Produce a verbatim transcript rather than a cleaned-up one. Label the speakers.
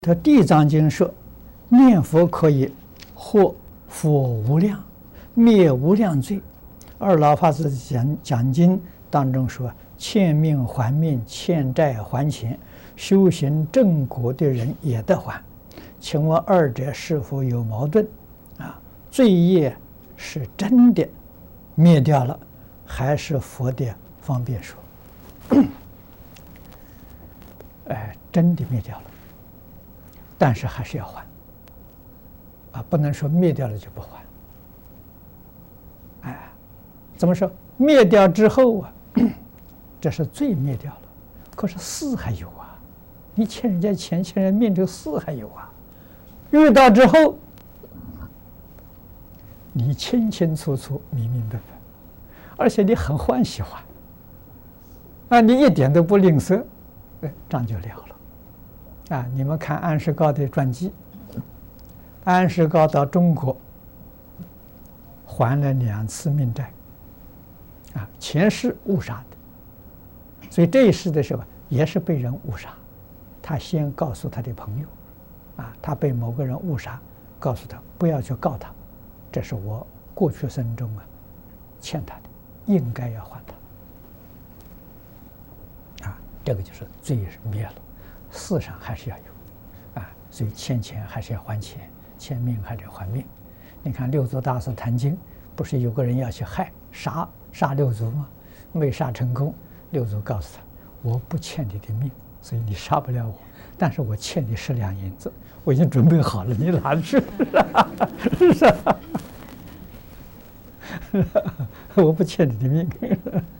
Speaker 1: 他《地藏经》说，念佛可以获佛无量，灭无量罪。二老法师讲讲经当中说，欠命还命，欠债还钱，修行正果的人也得还。请问二者是否有矛盾？啊，罪业是真的灭掉了，还是佛的方便说？哎，真的灭掉了。但是还是要还，啊，不能说灭掉了就不还。哎，怎么说？灭掉之后啊，这是罪灭掉了，可是事还有啊，你欠人家钱，欠人命，这个事还有啊。遇到之后，你清清楚楚、明明白白，而且你很欢喜还，啊，你一点都不吝啬，哎，账就了了。啊，你们看安世高的传记，安世高到中国还了两次命债，啊，前世误杀的，所以这一世的时候也是被人误杀，他先告诉他的朋友，啊，他被某个人误杀，告诉他不要去告他，这是我过去生中啊欠他的，应该要还他，啊，这个就是罪是灭了。事上还是要有，啊，所以欠钱还是要还钱，欠命还是要还命。你看六祖大师谈经，不是有个人要去害杀杀六祖吗？没杀成功，六祖告诉他：“我不欠你的命，所以你杀不了我，但是我欠你十两银子，我已经准备好了，你拿去。”是吧？我不欠你的命。